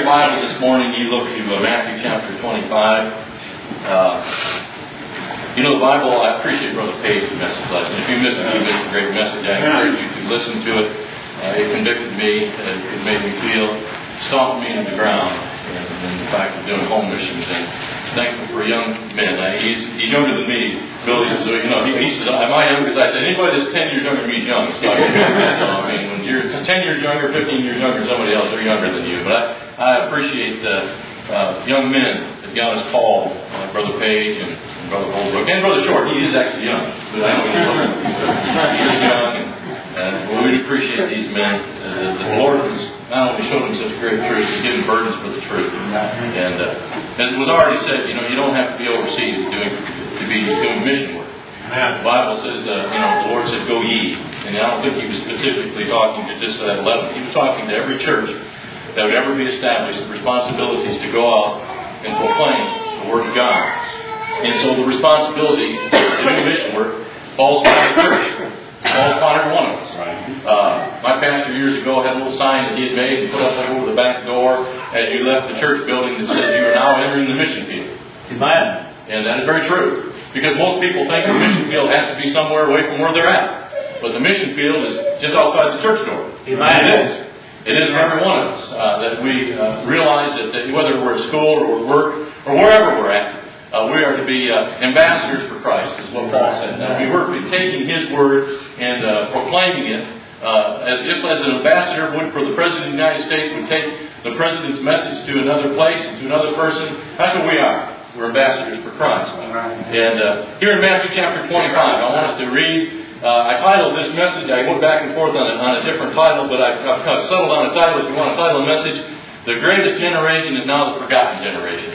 your Bible this morning, you look to Matthew chapter 25. The Bible, I appreciate Brother Page's message lesson. If you missed it, he missed a great message. I encourage you to listen to it. It convicted me. It made me feel, stomped me into the ground in the fact of doing home missions. And thankful for young men. He's younger than me. Billy says, he says, am I young? Because I said, anybody that's 10 years younger than me is young. So, when you're 10 years younger, 15 years younger than somebody else, they're younger than you. But I appreciate young men that God has called, Brother Page and Brother Holbrook, and Brother Short. He is actually young. But I know he's older. He is young. And we appreciate these men. The Lord has not only showed them such great truth, He's given burdens for the truth. And as it was already said, you don't have to be overseas to be doing mission work. The Bible says, the Lord said, "Go ye." And I don't think He was specifically talking to just that 11. He was talking to every church that would ever be established, the responsibilities to go out and proclaim the Word of God. And so the responsibility to do mission work falls upon the church. Falls upon every one of us. My pastor years ago had a little sign that he had made and put up over the back door as you left the church building that said, "You are now entering the mission field." Amen. And that is very true. Because most people think the mission field has to be somewhere away from where they're at. But the mission field is just outside the church door. Amen. It is for every one of us that we realize that whether we're at school or at work or wherever we're at, we are to be ambassadors for Christ, is what Paul said. We were to be taking His Word and proclaiming it just as an ambassador would for the President of the United States would take the President's message to another place and to another person. That's what we are. We're ambassadors for Christ. And here in Matthew chapter 25, I want us to read. I titled this message, I went back and forth on a different title, but I've settled on a title. If you want to title a message, "The Greatest Generation is Now the Forgotten Generation."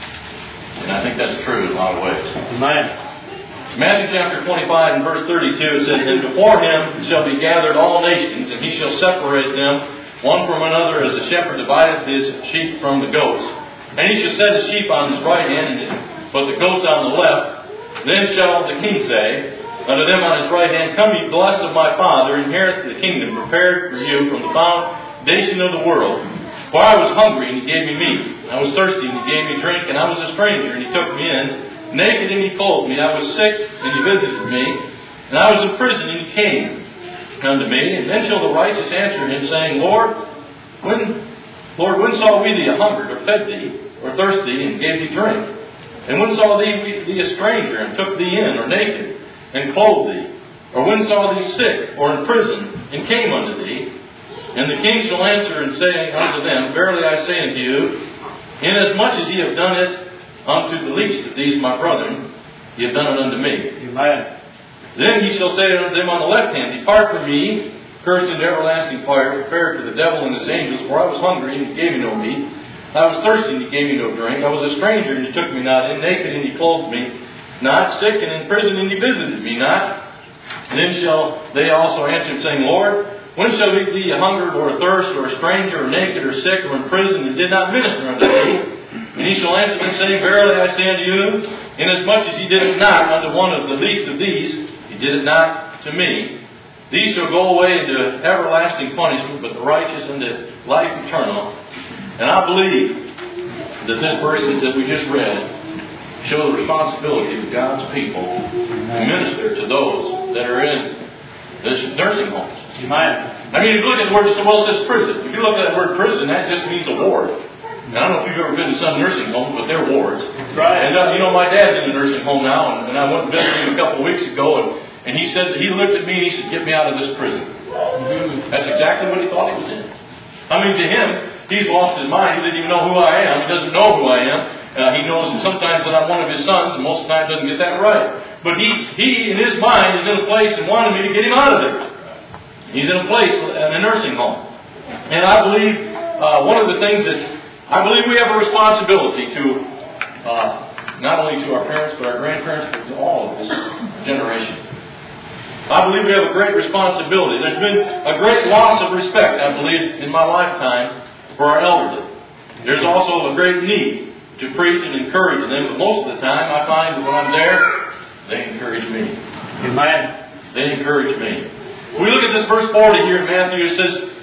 And I think that's true in a lot of ways. Amen. Matthew chapter 25 and verse 32, it says, "And before Him shall be gathered all nations, and He shall separate them one from another, as the shepherd divideth his sheep from the goats. And He shall set His sheep on His right hand, but the goats on the left. Then shall the King say unto them on His right hand, Come ye blessed of my Father, inherit the kingdom prepared for you from the foundation of the world. For I was hungry, and He gave me meat. I was thirsty, and He gave me drink. And I was a stranger, and He took me in. Naked, and He clothed me. I was sick, and He visited me. And I was in prison, and He came unto me. And then shall the righteous answer Him, saying, Lord, when saw we thee a hungered, or fed thee, or thirsty, and gave thee drink? And when saw thee a stranger, and took thee in, or naked, and clothed thee? Or when saw thee sick, or in prison, and came unto thee? And the King shall answer and say unto them, Verily I say unto you, inasmuch as ye have done it unto the least of these my brethren, ye have done it unto me. Amen. Then He shall say unto them on the left hand, Depart from me, cursed into everlasting fire, prepared for the devil and his angels. For I was hungry, and ye gave me no meat. I was thirsty, and ye gave me no drink. I was a stranger, and ye took me not in. Naked, and ye clothed me not. Sick, and in prison, and ye visited me not. Then shall they also answer, saying, Lord, when shall we be a hungered, or a thirst, or a stranger, or naked, or sick, or in prison, and did not minister unto thee? And He shall answer them, saying, Verily I say unto you, inasmuch as ye did it not unto one of the least of these, ye did it not to me. These shall go away into everlasting punishment, but the righteous into life eternal. And I believe that this verses that we just read show the responsibility of God's people to minister to those that are in this nursing homes. Amen. I mean, if you look at the word, it says prison. If you look at that word prison, that just means a ward. And I don't know if you've ever been to some nursing homes, but they're wards. Right. And my dad's in a nursing home now, and I went and visited him a couple of weeks ago, and he said that he looked at me and he said, Get me out of this prison. Mm-hmm. That's exactly what he thought he was in. I mean, to him, he's lost his mind. He didn't even know who I am. He doesn't know who I am. He knows sometimes that I'm one of his sons, and most of the time doesn't get that right. But he in his mind, is in a place and wanted me to get him out of there. He's in a place, in a nursing home. And I believe one of the things that I believe we have a responsibility to, not only to our parents, but our grandparents, but to all of this generation. I believe we have a great responsibility. There's been a great loss of respect, I believe, in my lifetime for our elderly. There's also a great need to preach and encourage them, but most of the time I find that when I'm there, they encourage me. Amen. They encourage me. We look at this verse 40 here in Matthew. It says,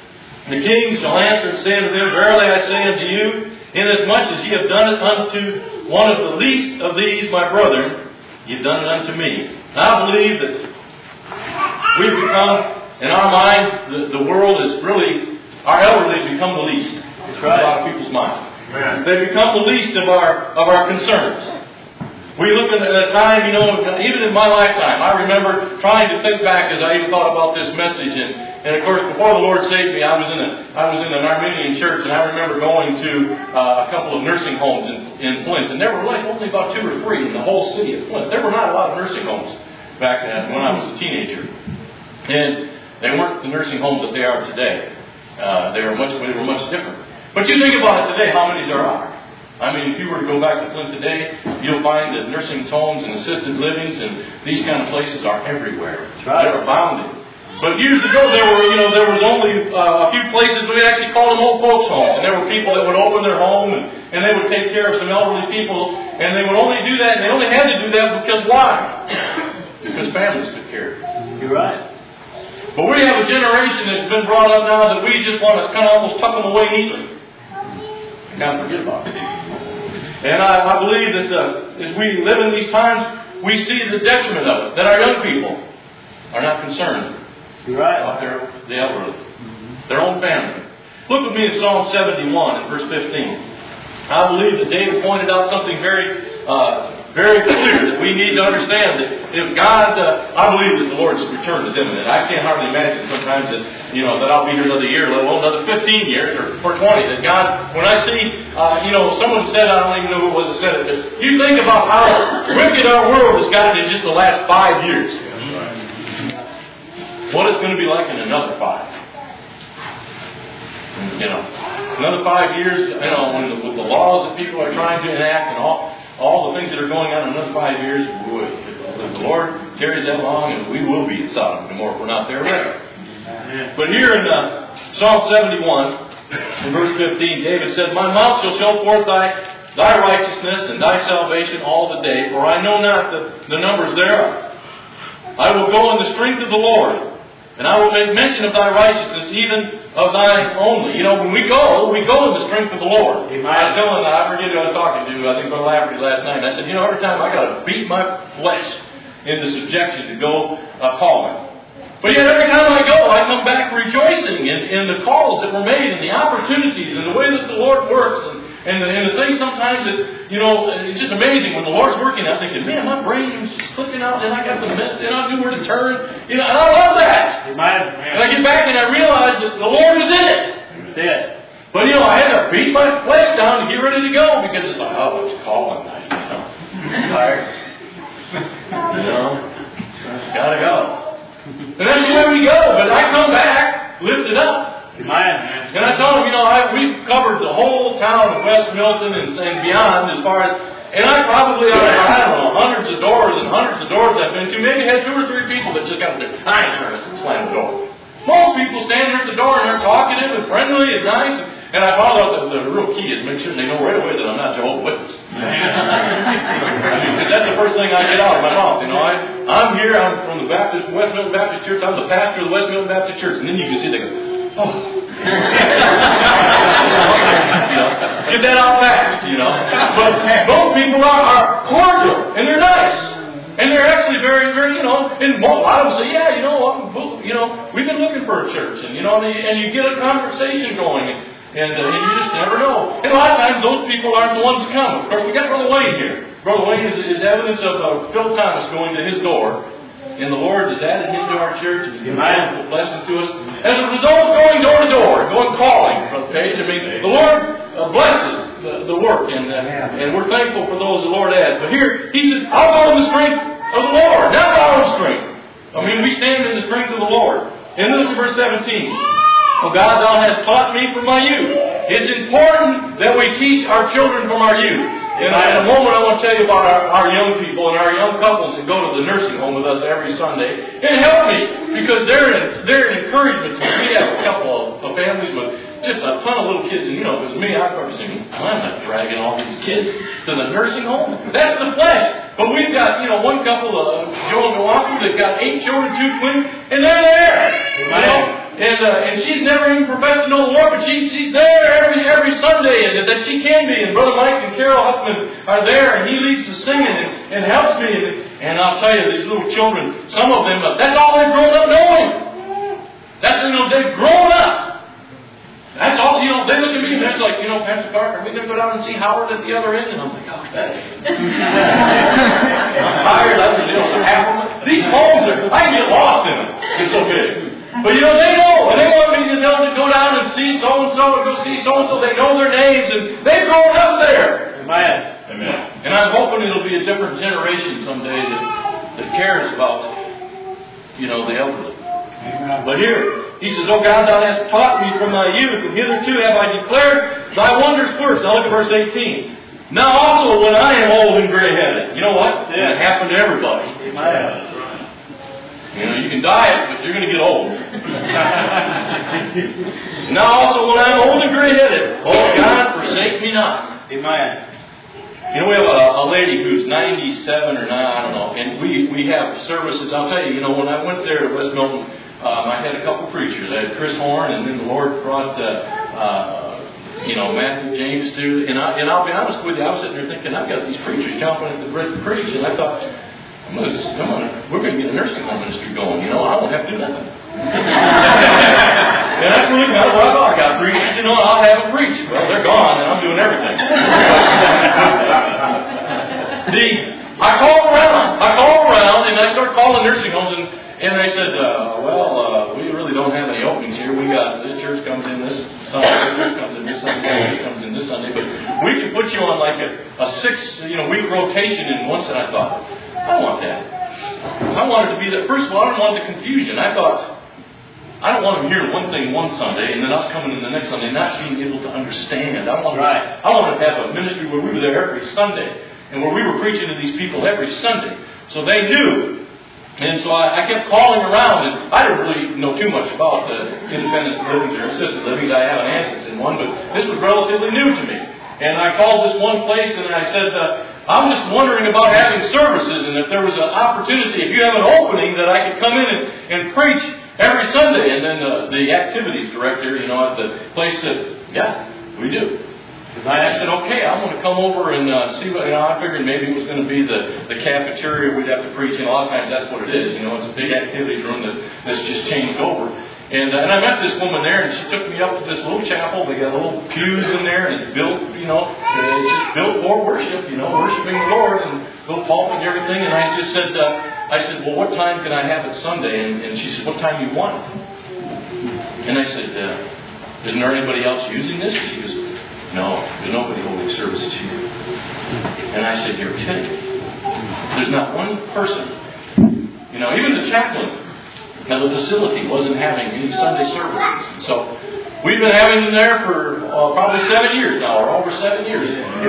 The king shall answer and say unto them, Verily I say unto you, inasmuch as ye have done it unto one of the least of these my brethren, ye have done it unto me. And I believe that we've become, in our mind, the world is really, our elderly has become the least. That's right. In a lot of people's minds. They become the least of our concerns. We look at a time, even in my lifetime, I remember trying to think back as I even thought about this message. And of course, before the Lord saved me, I was in an Armenian church, and I remember going to a couple of nursing homes in Flint. And there were like only about 2 or 3 in the whole city of Flint. There were not a lot of nursing homes back then when I was a teenager. And they weren't the nursing homes that they are today. They were much different. But you think about it today, how many there are. I mean, if you were to go back to Flint today, you'll find that nursing homes and assisted livings and these kind of places are everywhere. Right. They're abounding. But years ago, there was only a few places, we actually called them old folks' homes. And there were people that would open their home and they would take care of some elderly people. And they would only do that, and they only had to do that because why? Because families took care of it. You're right. But we have a generation that's been brought up now that we just want to kind of almost tuck them away neatly. And kind of forget about it. And I believe that as we live in these times, we see the detriment of it. That our young people are not concerned about the elderly, their own family. Look with me in Psalm 71 and verse 15. I believe that David pointed out something very clear that we need to understand that if God, I believe that the Lord's return is imminent. I can't hardly imagine sometimes that I'll be here another year, let alone another 15 years or 20. That God, when I see, someone said, I don't even know who it was that said it, but you think about how wicked our world has gotten in just the last 5 years. What it's going to be like in another 5. Another 5 years, with the laws that people are trying to enact and all the things that are going on in another 5 years, if the Lord carries that long, and we will be in Sodom and Gomorrah if we're not there yet. But here in Psalm 71, in verse 15, David said, My mouth shall show forth thy righteousness and thy salvation all the day, for I know not the numbers thereof. I will go in the strength of the Lord, and I will make mention of thy righteousness, even of thine only. When we go in the strength of the Lord. I forget who I was talking to, I think Brother Lafferty last night, and I said, every time I got to beat my flesh into subjection to go calling. But yet every time I go, I come back rejoicing in the calls that were made and the opportunities and the way that the Lord works and the things sometimes that, it's just amazing when the Lord's working. I'm thinking, man, my brain is just clicking out and I got the message and I knew where to turn. And I love that. And I get back and I realize that the Lord was in it. But I had to beat my flesh down to get ready to go because it's like, oh, it's calling night. I'm tired. Gotta go. And that's the way we go. But I come back, lifted up. And I told him, we've covered the whole town of West Milton and beyond as far as, and I probably, I don't know, hundreds of doors I've been to. Maybe had 2 or 3 people that just got there. I ain't interested in slamming the door. Most people stand there at the door and they're talkative and friendly and nice. And I found out that the real key is make sure they know right away that I'm not Jehovah's Witness. Because that's the first thing I get out of my mouth. I'm here, I'm from the West Milton Baptist Church, I'm the pastor of the West Milton Baptist Church. And then you can see they go, oh. Get that out fast, But those people are cordial and they're nice. And they're actually very, very, and a lot of them say, we've been looking for a church. And you get a conversation going. And you just never know. And a lot of times those people aren't the ones that come. Of course, we got Brother Wayne here. Brother Wayne is evidence of Phil Thomas going to his door. And the Lord has added him to our church. And he's been a wonderful blessing to us. As a result of going door to door, going calling, Brother Page, the Lord blesses the work. And we're thankful for those the Lord adds. But here, he says, I'll go in the strength of the Lord, not our own strength. We stand in the strength of the Lord. And this is verse 17. Oh God, thou hast taught me from my youth. It's important that we teach our children from our youth. And in a moment I want to tell you about our young people and our young couples that go to the nursing home with us every Sunday. And help me, because they're an encouragement to me. We have a couple of families with just a ton of little kids. And if it was me, I'd probably say, I'm not dragging all these kids to the nursing home. That's the flesh. But we've got, one couple, Joe and Milwaukee, they've got 8 children, 2 twins, and they're there. And she's never even professed to know the Lord, but she's there every Sunday, and that she can be. And Brother Mike and Carol Huffman are there, and he leads the singing and helps me. And I'll tell you, these little children, some of them, that's all they've grown up knowing. They've grown up. That's all, they look at me and that's like, Pastor Clark, are we going to go down and see Howard at the other end? And I'm like, oh, hey. I'm tired. Half of them. These homes I can get lost in them. It's so big. But they know, and they want me to go down and see so-and-so, or go see so-and-so. They know their names, and they've grown up there. Amen. And I'm hoping it'll be a different generation someday that cares about, the elderly. But here, he says, "O God, thou hast taught me from my youth, and hitherto have I declared thy wonders first." Now look at verse 18. "Now also when I am old and gray-headed." You know what? It happened to everybody. You can diet, but you're going to get old. "Now also when I am old and gray-headed, O God, forsake me not." Amen. We have a lady who's 97 or 9, I don't know, and we have services. I'll tell you, when I went there to West Milton, I had a couple preachers. I had Chris Horn, and then the Lord brought, Matthew James too. And I'll be honest with you, I was sitting there thinking, I've got these preachers jumping at the preach, and I thought, we're going to get a nursing home ministry going. I won't have to do nothing. And that's really kind of what I thought. I got preachers, I'll have them preach. Well, they're gone, and I'm doing everything. I called around, and I started calling nursing homes, and they said, we really don't have any openings here. We got this church comes in this Sunday, this church comes in this Sunday, this comes in this Sunday, but we can put you on like a 6-week rotation in once. And I thought, I don't want that. I wanted to be that. First of all, I don't want the confusion. I thought, I don't want them hearing one thing one Sunday and then us coming in the next Sunday not being able to understand. I wanted to have a ministry where we were there every Sunday and where we were preaching to these people every Sunday, so they knew. And so I kept calling around, and I didn't really know too much about the independent livings or assisted livings. I have an aunt in one, but this was relatively new to me. And I called this one place, and I said, I'm just wondering about having services, and if there was an opportunity, if you have an opening, that I could come in and preach every Sunday. And then the activities director, at the place said, yeah, we do. And I said, okay, I'm going to come over and see what, I figured maybe it was going to be the cafeteria we'd have to preach in. A lot of times that's what it is. It's a big activities room that's just changed over. And I met this woman there, and she took me up to this little chapel. They got little pews in there, and it's built, it's just built for worship, worshiping the Lord, and little pulpit and everything. And I just said, well, what time can I have it Sunday? And she said, what time do you want? And I said, isn't there anybody else using this? And she goes, no, there's nobody holding services here. And I said, you're kidding. There's not one person. Even the chaplain of the facility wasn't having any Sunday services. And so we've been having them there for probably 7 years now, or over 7 years.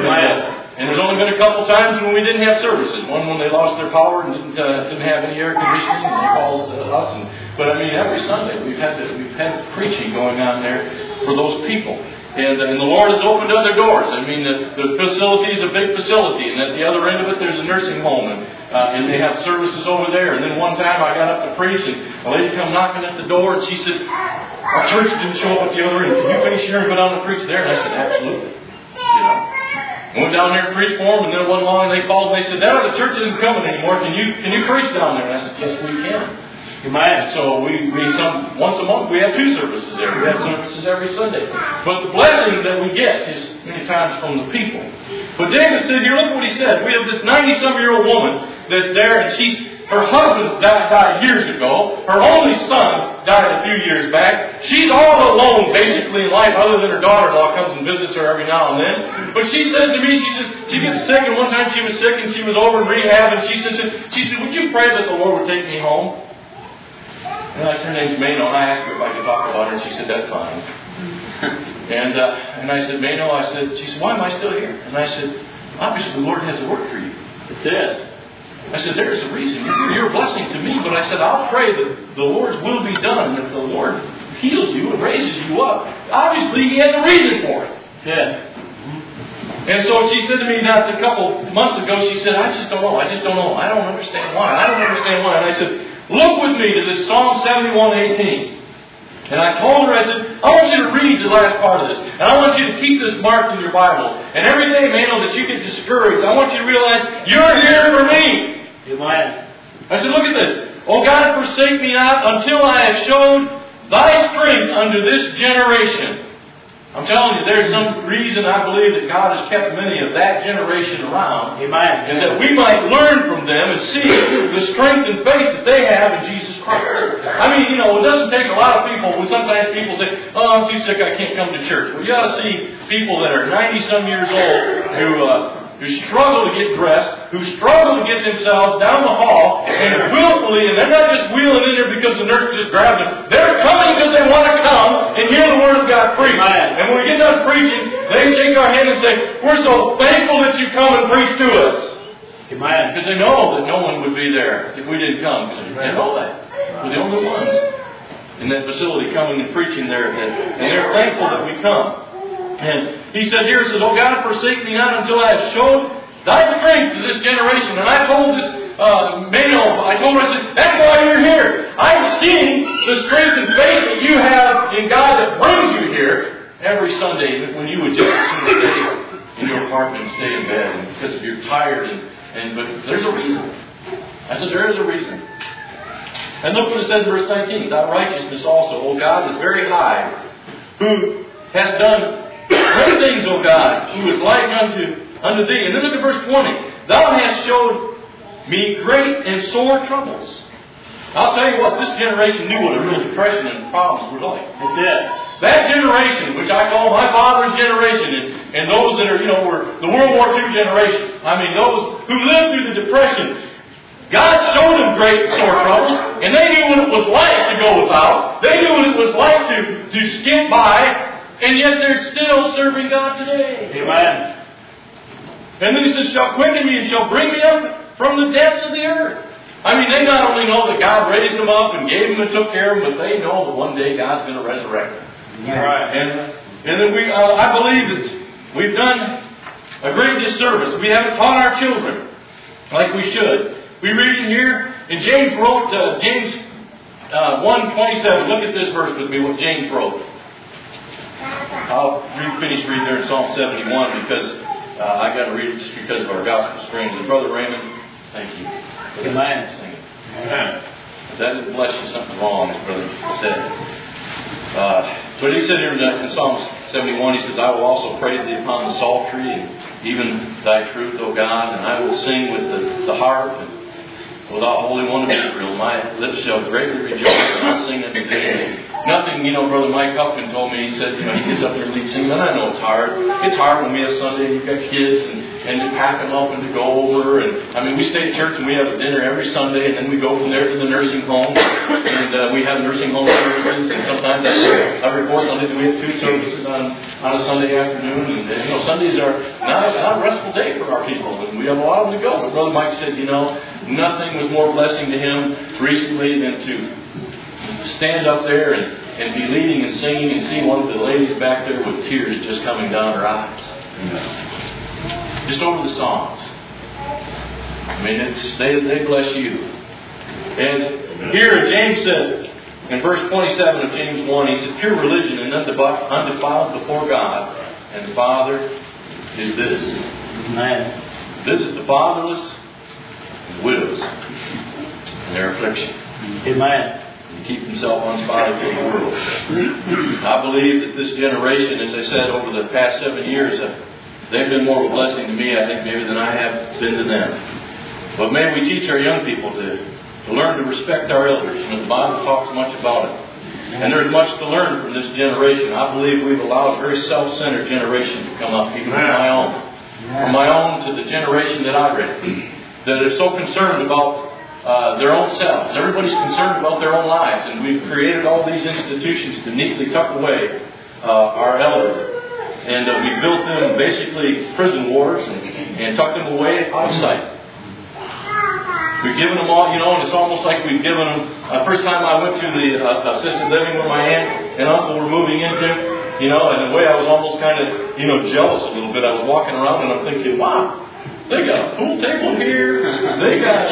And there's only been a couple times when we didn't have services. One when they lost their power and didn't have any air conditioning, and they called us. But every Sunday we've had preaching going on there for those people. And the Lord has opened other doors. The facility is a big facility, and at the other end of it there's a nursing home, and they have services over there. And then one time I got up to preach, and a lady come knocking at the door, and she said, our church didn't show up at the other end. Can you finish here and go down and preach there? And I said, absolutely. I went down there and preached for them, and then it wasn't long, and they called and they said, no, the church isn't coming anymore. Can you preach down there? And I said, yes, we can. And so once a month we have 2 services there. We have services every Sunday. But the blessing that we get is many times from the people. But David said here, look what he said. We have this 90-some-year-old woman that's there, and her husband died years ago. Her only son died a few years back. She's all alone basically in life, other than her daughter-in-law comes and visits her every now and then. But she says to me, she gets sick, and one time she was sick and she was over in rehab, and she said, would you pray that the Lord would take me home? And I said, her name's Mano, and I asked her if I could talk about her, and she said, that's fine. And I said, Mano, she said, why am I still here? And I said, obviously the Lord has a work for you. That's it. I said, there is a reason. You're a blessing to me, but I said, I'll pray that the Lord's will be done, that the Lord heals you and raises you up. Obviously, He has a reason for it. Yeah. And so she said to me a couple months ago, she said, I just don't know. I don't understand why. And I said, look with me to this Psalm 71:18. And I told her, I said, I want you to read the last part of this. And I want you to keep this marked in your Bible. And every day, Manuel, that you get discouraged, I want you to realize, you're here for me. Amen. I said, look at this. Oh God, forsake me not until I have showed thy strength unto this generation. I'm telling you, there's some reason I believe that God has kept many of that generation around. Amen. Is that we might learn from them and see the strength and faith that they have in Jesus Christ. I mean, it doesn't take a lot of people. When sometimes people say, oh, I'm too sick, I can't come to church. Well, you ought to see people that are 90-some years old who struggle to get dressed, who struggle to get themselves down the hall, and willfully, and they're not just wheeling in there because the nurse just grabbed them. They're coming because they want to come and hear the Word of God preached. And when we get done preaching, they shake our hand and say, we're so thankful that you come and preach to us. Because they know that no one would be there if we didn't come. Because they know that. We're the only ones in that facility coming and preaching there. And they're thankful that we come. And he said here, says, oh God, forsake me not until I have showed thy strength to this generation. And I told this I told her, I said, that's why you're here. I've seen the strength and faith that you have in God that brings you here every Sunday when you would just stay in your apartment and stay in bed and because you're tired. But there's a reason. I said, there is a reason. And look what it says in verse 19. Thy righteousness also, O God, is very high, who has done great things, O God, who is like unto thee. And then look at verse 20. Thou hast showed me great and sore troubles. I'll tell you what, this generation knew what a real depression and problems were like. That's it. That generation, which I call my father's generation, and those that are, were the World War II generation. I mean, those who lived through the Depression. God showed them great and sore troubles, and they knew what it was like to go without. They knew what it was like to skip by. And yet they're still serving God today. Amen. And then he says, shall quicken me and shall bring me up from the depths of the earth. I mean, they not only know that God raised them up and gave them and took care of them, but they know that one day God's going to resurrect them. Yeah. Right. And then I believe that we've done a great disservice. We haven't taught our children like we should. We read in here, and James wrote, James 1:27. Look at this verse with me, what James wrote. I'll finish reading there in Psalm 71 because I got to read it just because of our gospel streams. And Brother Raymond, thank you. Amen. Amen. If that didn't bless you, something wrong, as Brother said. But he said here in Psalm 71, he says, I will also praise thee upon the psaltery and even thy truth, O God, and I will sing with the harp and with the Holy One of Israel. My lips shall greatly rejoice, and I'll sing unto thee. Nothing, Brother Mike Huffman told me, he said, he gets up there and leads singing, and I know it's hard. It's hard when we have Sunday and you've got kids and to pack them up and to go over. And I mean, we stay at church and we have a dinner every Sunday, and then we go from there to the nursing home. And we have nursing home services, and sometimes I report Sundays we have 2 services on a Sunday afternoon. And Sundays are not a restful day for our people, and we have a lot of them to go. But Brother Mike said, nothing was more blessing to him recently than to stand up there and be leading and singing and see one of the ladies back there with tears just coming down her eyes. Just over the songs. I mean, they bless you. And here James said, in verse 27 of James 1, he said, pure religion and undefiled before God and the Father is this. Amen. This is the fatherless and widows in their affliction. Amen. Keep himself unspotted from the world. I believe that this generation, as I said, over the past 7 years, they've been more of a blessing to me, I think, maybe than I have been to them. But may we teach our young people to learn to respect our elders. The Bible talks much about it. And there's much to learn from this generation. I believe we've allowed a very self-centered generation to come up, even from my own. From my own to the generation that I raised, that are so concerned about their own selves. Everybody's concerned about their own lives, and we've created all these institutions to neatly tuck away our elderly. And we built them basically prison wards and tucked them away out of sight. We've given them all, and it's almost like we've given them. First time I went to the assisted living where my aunt and uncle were moving into, in a way I was almost kind of, jealous a little bit. I was walking around and I'm thinking, wow. They got a pool table here. They got,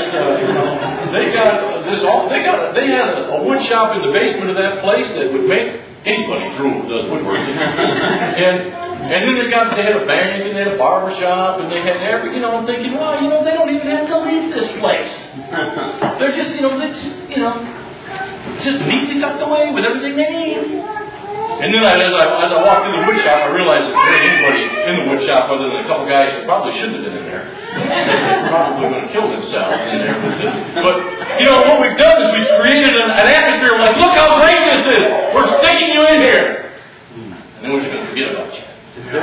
they had a wood shop in the basement of that place that would make anybody drool who does woodworking. And then they had a bank, and they had a barber shop, and they had I'm thinking, wow, they don't even have to leave this place. They're just, just neatly tucked away with everything they need. And then as I walked through the wood shop, I realized that there wasn't anybody in the wood shop other than a couple guys that probably shouldn't have been in there. They were probably going to kill themselves in there. But, what we've done is we've created an atmosphere like, look how great this is. We're sticking you in here. And then we're just going to forget about you.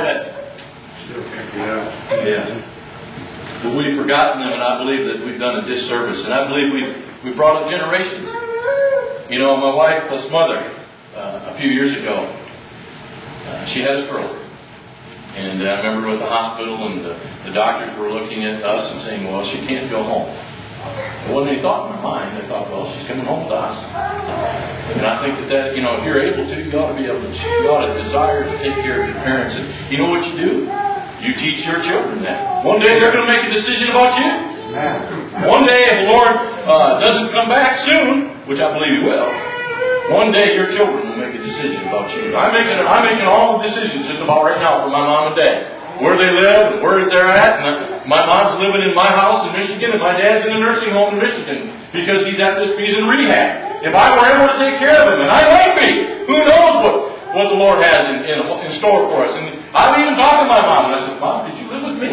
Yeah. But we've forgotten them, and I believe that we've done a disservice. And I believe we've brought up generations. My wife's mother, a few years ago, she had a stroke. And I remember at the hospital, and the doctors were looking at us and saying, well, she can't go home. There wasn't any thought in my mind. I thought, well, she's coming home with us. And I think that if you're able to, you ought to desire to take care of your parents. And you know what you do? You teach your children that. One day they're going to make a decision about you. One day, if the Lord doesn't come back soon, which I believe He will, one day your children will make a decision about you. I'm making all the decisions just about right now for my mom and dad. Where they live and where they're at. And my mom's living in my house in Michigan, and my dad's in a nursing home in Michigan because he's in rehab. If I were able to take care of him, and I might be, who knows what the Lord has in store for us. And I've even talked to my mom, and I said, Mom, did you live with me?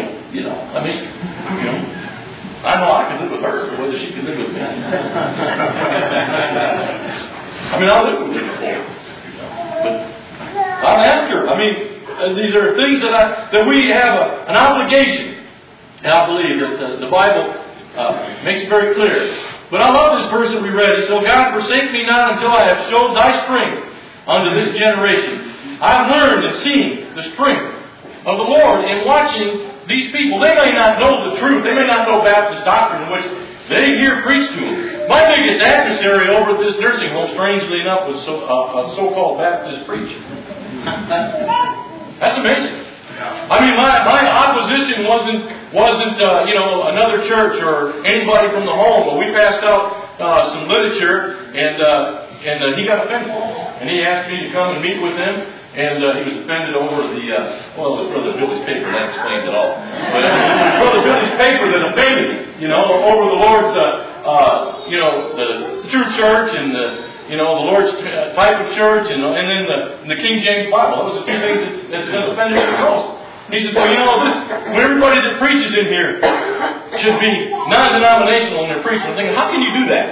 I know I could live with her, but whether she could live with me. I lived with her before. But I'll ask her. These are things that we have an obligation. And I believe that the Bible makes it very clear. But I love this verse that we read. It says, "O God, forsake me not until I have showed thy strength unto this generation." I've learned and seen the strength of the Lord in watching these people. They may not know the truth. They may not know Baptist doctrine, which they hear preached to them. My biggest adversary over at this nursing home, strangely enough, was a so-called Baptist preacher. That's amazing. My opposition wasn't another church or anybody from the home. But we passed out some literature, and he got offended, and he asked me to come and meet with him. And he was offended over it was Brother Billy's paper. That explains it all. But it was Brother Billy's paper that offended me, over the Lord's, the true church and the Lord's type of church, and then the King James Bible. Those are two things that's offended me the most. He says, everybody that preaches in here should be non-denominational in their preaching. I'm thinking, how can you do that?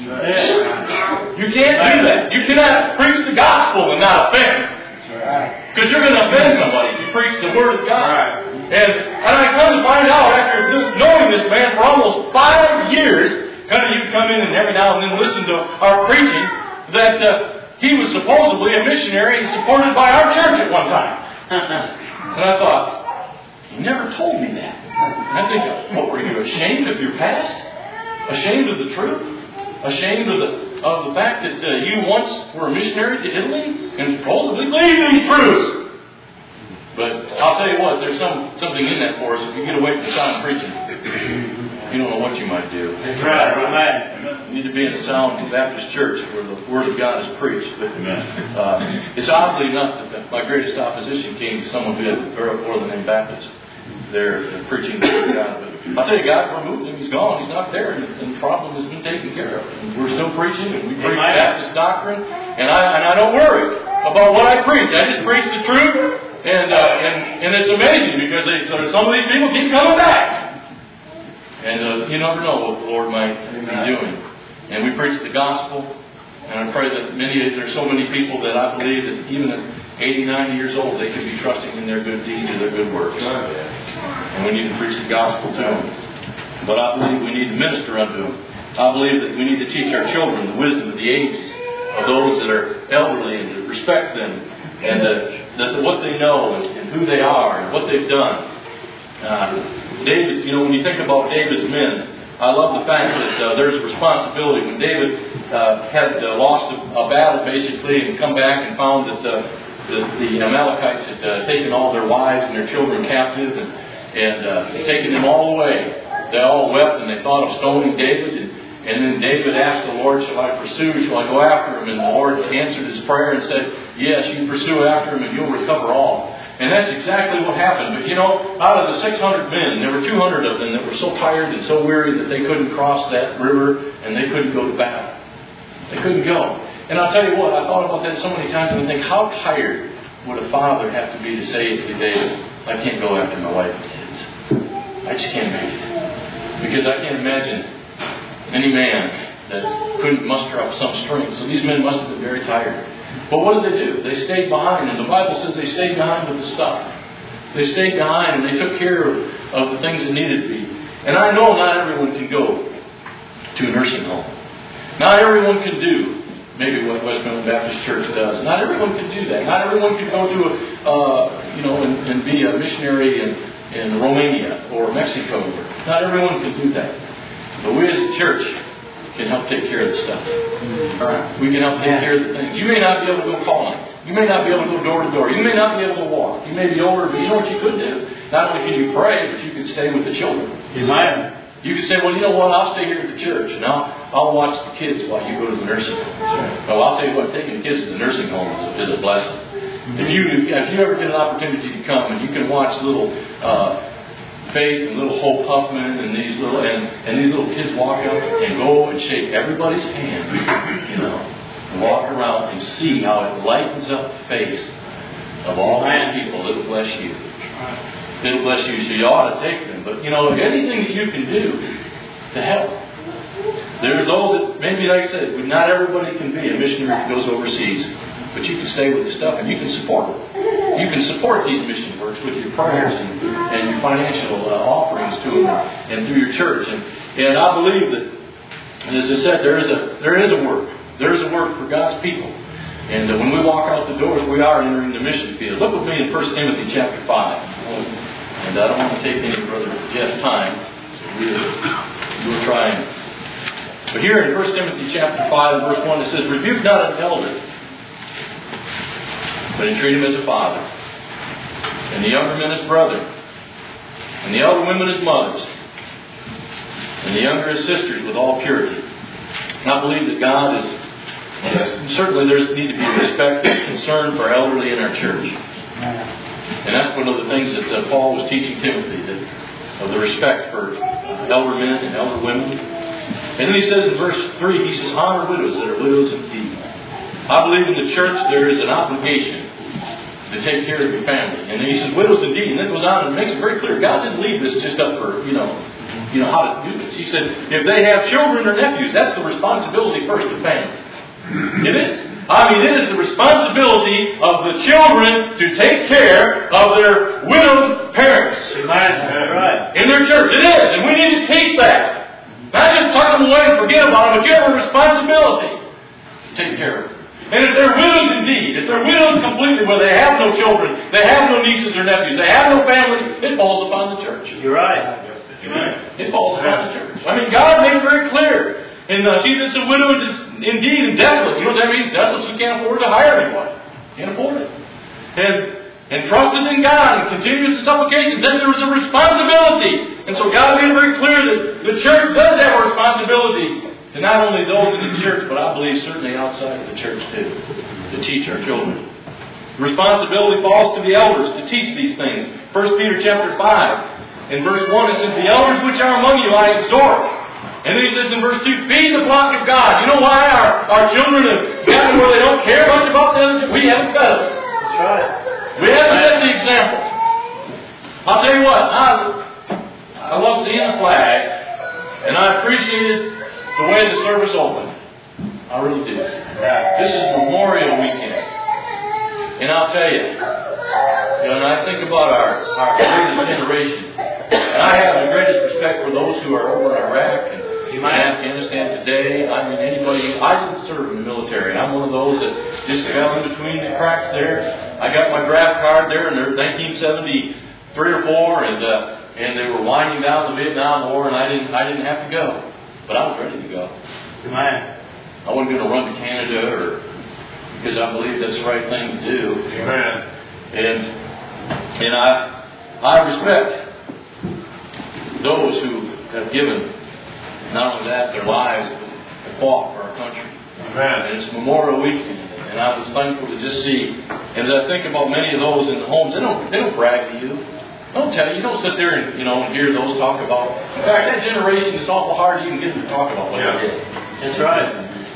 You can't do that. You cannot preach the gospel and not offend. Because you're going to offend somebody if you preach the Word of God. And I come to find out after knowing this man for almost 5 years, you'd come in and every now and then listen to our preaching, that he was supposedly a missionary supported by our church at one time. And I thought, he never told me that. And I think, what were you, ashamed of your past? Ashamed of the truth? Ashamed of the fact that you once were a missionary to Italy and supposedly believed these truths? But I'll tell you what, there's something in that for us. If you get away from sound preaching, you don't know what you might do. That's right, amen. You need to be in a sound Baptist church where the Word of God is preached. But it's oddly enough that my greatest opposition came to someone who had very more than named Baptist. They're preaching the Word of God. But I'll tell you, God removed him. He's gone. He's not there. And the problem has been taken care of. And we're still preaching, and we preach Baptist doctrine. And I don't worry about what I preach. I just preach the truth. And it's amazing because some of these people keep coming back. And you never know what the Lord might be doing. And we preach the gospel. And I pray that there's so many people that I believe that even at 80, 90 years old, they could be trusting in their good deeds or their good works. And we need to preach the gospel to them. But I believe we need to minister unto them. I believe that we need to teach our children the wisdom of the ages, of those that are elderly, and to respect them, and that what they know and who they are and what they've done. David, when you think about David's men, I love the fact that there's a responsibility. When David had lost a battle, basically, and come back and found that the Amalekites had taken all their wives and their children captive, and taking them all away. They all wept and they thought of stoning David. And then David asked the Lord, shall I pursue? Shall I go after him? And the Lord answered his prayer and said, yes, you pursue after him and you'll recover all. And that's exactly what happened. But out of the 600 men, there were 200 of them that were so tired and so weary that they couldn't cross that river and they couldn't go to battle. They couldn't go. And I'll tell you what, I thought about that so many times and I think, how tired would a father have to be to say to David, I can't go after my wife and kids. I just can't make it. Because I can't imagine any man that couldn't muster up some strength. So these men must have been very tired. But what did they do? They stayed behind, and the Bible says they stayed behind with the stuff. They stayed behind and they took care of the things that needed to be. And I know not everyone can go to a nursing home. Not everyone can do maybe what Westmoreland Baptist Church does. Not everyone can do that. Not everyone can go to and be a missionary in Romania or Mexico. Not everyone can do that. But we as a church can help take care of the stuff. All right. We can help take care of the things. You may not be able to go calling. You may not be able to go door to door. You may not be able to walk. You may be older, but you know what you could do? Not only can you pray, but you could stay with the children. Amen. You could say, well, you know what? I'll stay here at the church and I'll watch the kids while you go to the nursing home. Well, I'll tell you what, taking the kids to the nursing home is a blessing. If you ever get an opportunity to come and you can watch little Faith and little Hope Huffman and these little kids walk up and go and shake everybody's hand, and walk around and see how it lightens up the face of all these people. It'll bless you. It'll bless you, so you ought to take them. But anything that you can do to help. There's those that maybe, like I said, not everybody can be a missionary that goes overseas. But you can stay with the stuff and you can support it. You can support these mission works with your prayers and your financial offerings to them and through your church. And I believe that, as I said, there is a work. There is a work for God's people. And when we walk out the doors, we are entering the mission field. Look with me in 1 Timothy chapter 5. And I don't want to take any of Brother Jeff's time. So we're trying. But here in 1 Timothy chapter 5 and verse 1, it says, rebuke not an elder, but entreat him as a father, and the younger men as brother, and the elder women as mothers, and the younger as sisters with all purity. And I believe that God is certainly there needs to be respect and concern for elderly in our church. And that's one of the things that Paul was teaching Timothy, of the respect for elder men and elder women. And then he says in verse 3, he says, honor widows that are widows indeed. I believe in the church there is an obligation to take care of your family. And then he says, widows indeed. And then it goes on and makes it very clear. God didn't leave this just up for, how to do this. He said, if they have children or nephews, that's the responsibility first of family. It is. It is the responsibility of the children to take care of their widowed parents. Right. In their church. It is. And we need to teach that. Not just tuck them away and forget about them, but you have a responsibility to take care of them. And if they're widows indeed, if they're widows completely, where they have no children, they have no nieces or nephews, they have no family, it falls upon the church. You're right. It falls upon the church. God made it very clear. And she that's a widow is indeed and desolate. You know what that means? Desolate, she can't afford to hire anyone. Can't afford it. And trusted in God and continuous in supplication. Then there was a responsibility. And so God made it very clear that the church does have a responsibility to not only those in the church, but I believe certainly outside of the church too, to teach our children. The responsibility falls to the elders to teach these things. 1 Peter chapter 5, in verse 1, it says, the elders which are among you I exhort. And then he says in verse 2, feed the flock of God. You know why our children have gotten where they don't care much about them? We haven't said it. That's right. We haven't set the example. I'll tell you what, I love seeing the flag, and I appreciated the way the service opened. I really do. This is Memorial Weekend. And I'll tell you, when I think about our greatest generation, and I have the greatest respect for those who are over in Iraq and Afghanistan today. Anybody, I didn't serve in the military. I'm one of those that just fell in between the cracks there. I got my draft card there in 1973 or 4, and they were winding down the Vietnam War, and I didn't have to go. But I was ready to go. Amen. I wasn't going to run to Canada because I believe that's the right thing to do. Amen. And I respect those who have given, not only that, their lives, but have fought for our country. Amen. And it's Memorial Weekend, and I was thankful to just see, as I think about many of those in the homes, they don't brag to you. Don't tell you. You don't sit there and hear those talk about. In fact, that generation is awful hard to even get them to talk about what they did. That's right.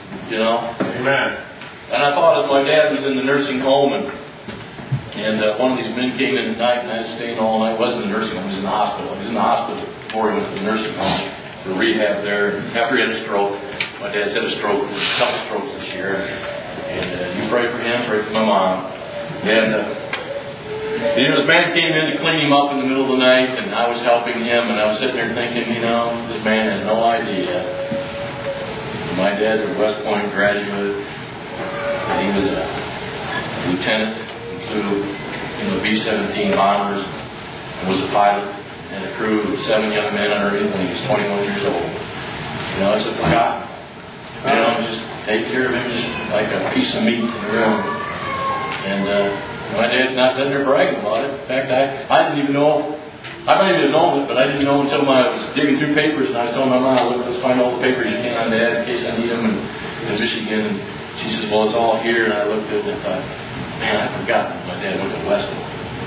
Amen. And I thought as my dad was in the nursing home, and one of these men came in at night, and I was staying all night. He wasn't in the nursing home. He was in the hospital. He was in the hospital before he went to the nursing home for rehab there. And after he had a stroke, my dad's had a stroke, a couple strokes this year. And you pray for him, pray for my mom. And the man came in to clean him up in the middle of the night, and I was helping him, and I was sitting there thinking, this man has no idea. My dad's a West Point graduate, and he was a lieutenant, flew B-17 bombers, and was a pilot, and a crew of 7 young men under him when he was 21 years old. It's a forgotten. Just take care of him just like a piece of meat in the room. And my dad's not done there bragging about it. In fact, I didn't even know. I might even have known it, but I didn't know until I was digging through papers, and I was telling my mom, let's find all the papers you can on Dad in case I need them in Michigan. And she says, well, it's all here. And I looked at it and I thought, man, I forgot my dad went to Westville.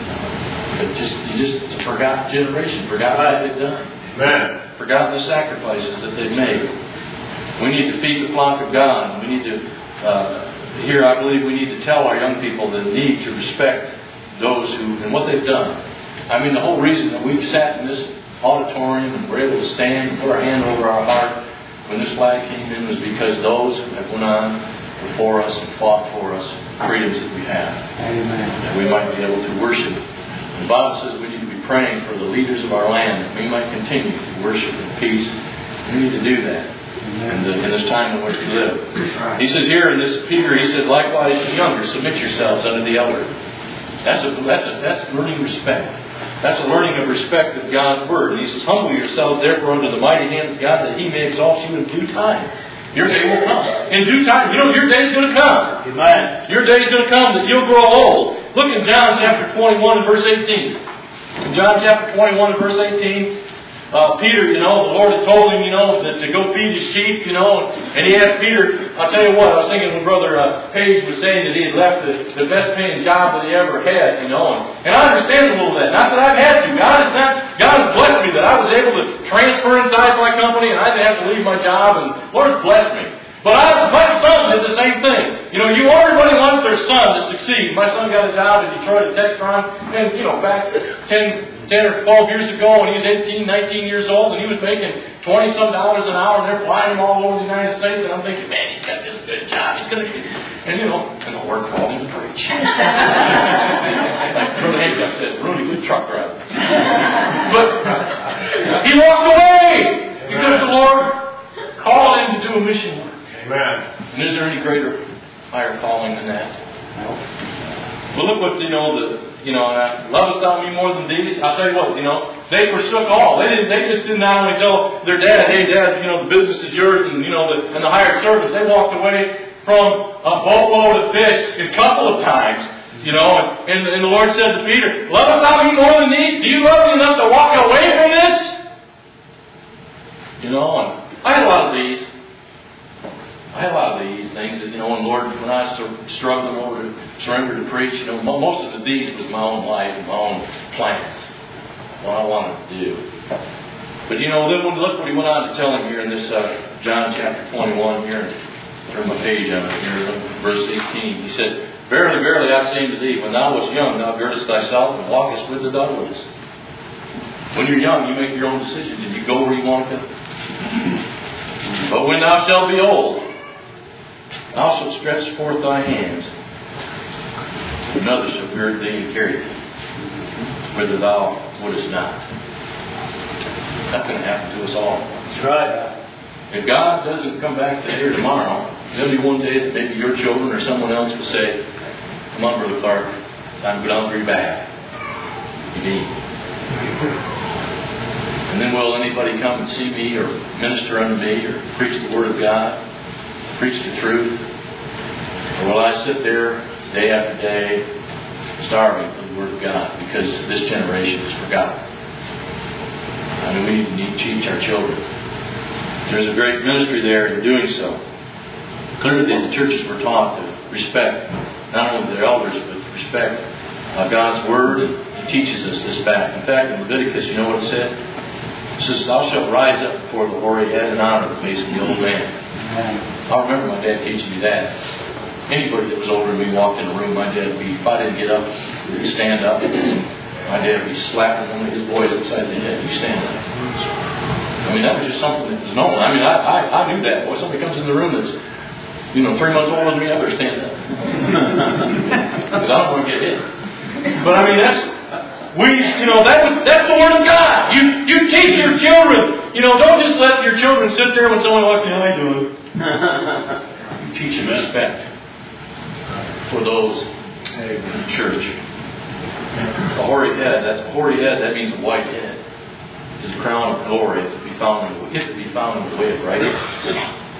But it's a forgotten generation, forgot what they've done. Amen. Forgotten the sacrifices that they've made. We need to feed the flock of God. We need to, here I believe we need to tell our young people the need to respect those and what they've done. I mean, the whole reason that we've sat in this auditorium and we're able to stand and put our hand over our heart when this flag came in was because those that went on before us and fought for us freedoms that we have. Amen. That we might be able to worship. The Bible says we need to be praying for the leaders of our land that we might continue to worship in peace. We need to do that in this time in which we live. He says here in this Peter, he said, likewise, younger, submit yourselves unto the elder. That's learning respect. That's a learning of respect of God's Word. And he says, humble yourselves therefore under the mighty hand of God, that He may exalt you in due time. Your day will come. In due time. Your day's going to come. Amen. Your day's going to come that you'll grow old. Look in John chapter 21 and verse 18. In John chapter 21 and verse 18, Peter, the Lord had told him, that to go feed his sheep, and he asked Peter, I'll tell you what, I was thinking when Brother Page was saying that he had left the best paying job that he ever had, and I understand a little of that. Not that I've had to. God has blessed me that I was able to transfer inside my company and I didn't have to leave my job, and the Lord blessed me. But my son did the same thing. Everybody wants their son to succeed. My son got a job in Detroit at Textron, and back 10 or 12 years ago when he was 18, 19 years old, and he was making $20-some an hour, and they're flying him all over the United States, and I'm thinking, man, he's got this good job. He's going to, and the Lord called him to preach. Like Brother Haycock said, really good truck driver. But he walked away because the Lord called him to do a mission work. Amen. And is there any greater, higher calling than that? No. Well, look what, lovest thou me more than these? I'll tell you what, they forsook all. They just did not only tell their dad, hey, Dad, the business is yours, and, and the hired servants. They walked away from a boatload of fish a couple of times, and the Lord said to Peter, lovest thou me more than these? Do you love me enough to walk away from this? And I had a lot of these. Things that, when I struggled over to surrender to preach, most of these was my own life and my own plans, what I wanted to do. But, then look what he went on to tell him here in this John chapter 21 here. Turn my page on it here, verse 18. He said, verily, verily, I say unto thee, when thou wast young, thou girdest thyself and walkest whither thou wouldest. When you're young, you make your own decisions and you go where you want to go. But when thou shalt be old, thou shalt stretch forth thy hands, another shall gird thee and carry thee, whither thou wouldest not. That's going to happen to us all. That's right. If God doesn't come back today or tomorrow, there'll be one day that maybe your children or someone else will say, come on, Brother Clark, time to go down for your bath. You need. And then will anybody come and see me or minister unto me or preach the Word of God? Preach the truth? Or will I sit there day after day starving for the Word of God because this generation is forgotten? I I mean, we need to teach our children. There's a great ministry there in doing so. Clearly, the churches were taught to respect not only their elders, but to respect God's Word. And He teaches us this back. In fact, in Leviticus, you know what it said? It says, "Thou shalt rise up before the hoary head and honor the face of the old man." I remember my dad teaching me that. Anybody that was older than me walked in the room, my dad would be, if I didn't get up, he'd stand up. My dad would be slapping one of his boys upside the head. You stand up. I mean, that was just something that was known. I mean, I knew that. Boy, somebody comes in the room that's, 3 months older than me, I better stand up. Because I don't want to get hit. But I mean, that's the Word of God. You teach your children. Don't just let your children sit there when someone walks in. How you doing? You teach them respect for those in the church. A hoary head, that means a white head. It's a crown of glory if it be found in the way of righteousness.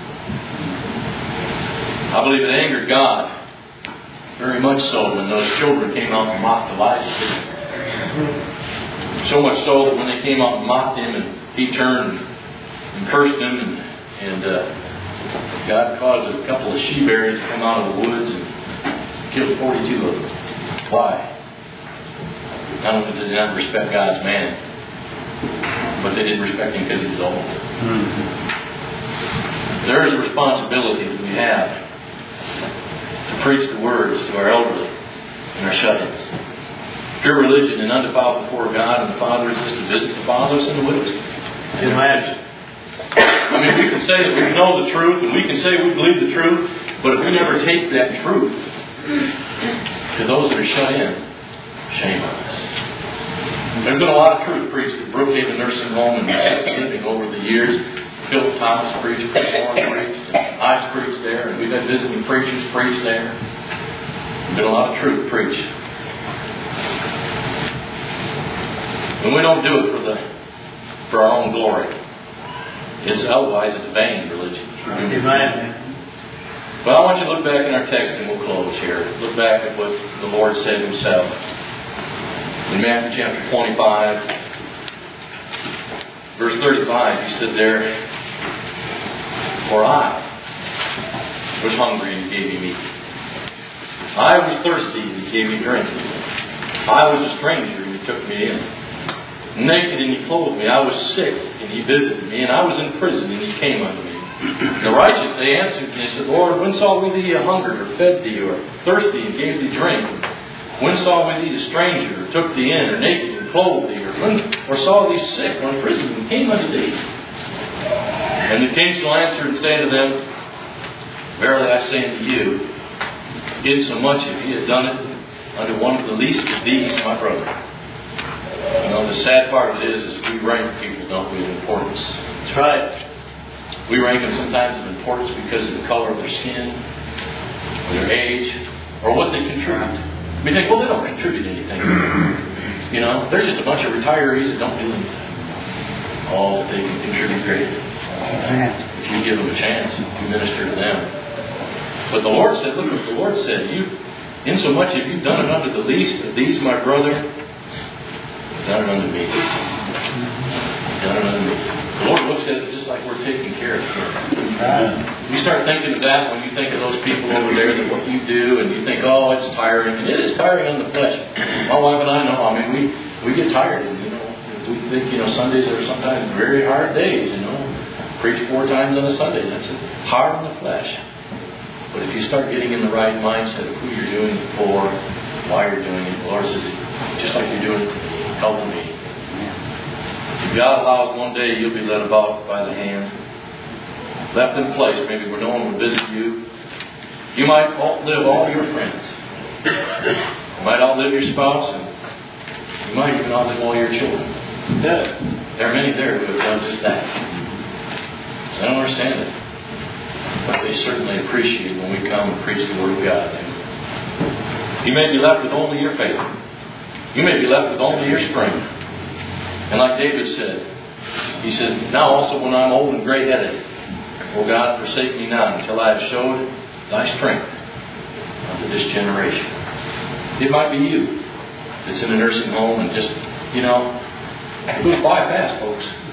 I believe it angered God very much so when those children came out and mocked Elijah. So much so that when they came out and mocked him, and he turned and cursed him, and God caused a couple of she-bears to come out of the woods and killed 42 of them. Why? Not only did they not respect God's man, but they didn't respect him because he was old. There is a responsibility that we have to preach the words to our elderly and our shut-ins. Pure religion and undefiled before God and the Father is just to visit the fatherless and the widows. Imagine. I mean, we can say that we know the truth, and we can say we believe the truth, but if we never take that truth to those that are shut in, shame on us. There's been a lot of truth preached at Brookhaven Nursing Home and Mississippi over the years. Phil Thomas preached, Chris Warren preached, and I've preached there, and we've had visiting preachers preach there. There's been a lot of truth preached. And we don't do it for our own glory. Otherwise it's vain religion. Amen. But I want you to look back in our text, and we'll close here. Look back at what the Lord said Himself. In Matthew chapter 25, verse 35, He said there, "For I was hungry, and He gave me meat. I was thirsty, and He gave me drink. I was a stranger, and He took me in. Naked, and He clothed me. I was sick, and He visited me. And I was in prison, and He came unto me." And the righteous, they answered, and they said, "Lord, when saw we thee a hungered, or fed thee, or thirsty, and gave thee drink? When saw we thee a stranger, or took thee in, or naked, and clothed thee? Or saw thee sick, or in prison, and came unto thee?" And the king shall answer and say to them, "Verily I say unto you, insomuch if ye have done it unto one of the least of these, my brother." The sad part of it is we rank people, don't we, of importance. That's right. We rank them sometimes of importance because of the color of their skin, or their age, or what they contribute. We think, well, they don't contribute anything. They're just a bunch of retirees that don't do anything. All that they can contribute greatly. If you give them a chance, you minister to them. But the Lord said, look what the Lord said. Insomuch if you've done it unto the least of these, my brother, done it unto me. Done it unto me. The Lord looks at it just like we're taking care of Him. You start thinking of that when you think of those people over there, that what you do, and you think, oh, it's tiring. And it is tiring on the flesh. My wife and I know. I mean, we get tired. And, we think, Sundays are sometimes very hard days, Preach 4 times on a Sunday. That's hard on the flesh. But if you start getting in the right mindset of who you're doing it for, why you're doing it, the Lord says, just like you're doing it to me, help me. If God allows, one day you'll be led about by the hand, left in place, maybe where no one will visit you. You might outlive all your friends. You might outlive your spouse, and you might even outlive all your children. There are many there who have done just that. I don't understand it. But they certainly appreciate when we come and preach the Word of God to them. You may be left with only your faith. You may be left with only your strength. And like David said, he said, "Now also when I'm old and gray-headed, O God, forsake me not until I have showed thy strength unto this generation." It might be you that's in a nursing home and just, it goes by fast, folks.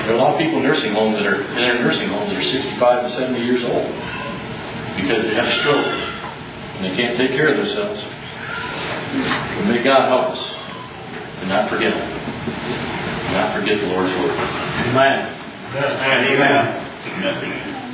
There are a lot of people in nursing homes that are 65 and 70 years old because they have a stroke and they can't take care of themselves. But may God help us and not forget them. And not forget the Lord's word. Amen. Amen.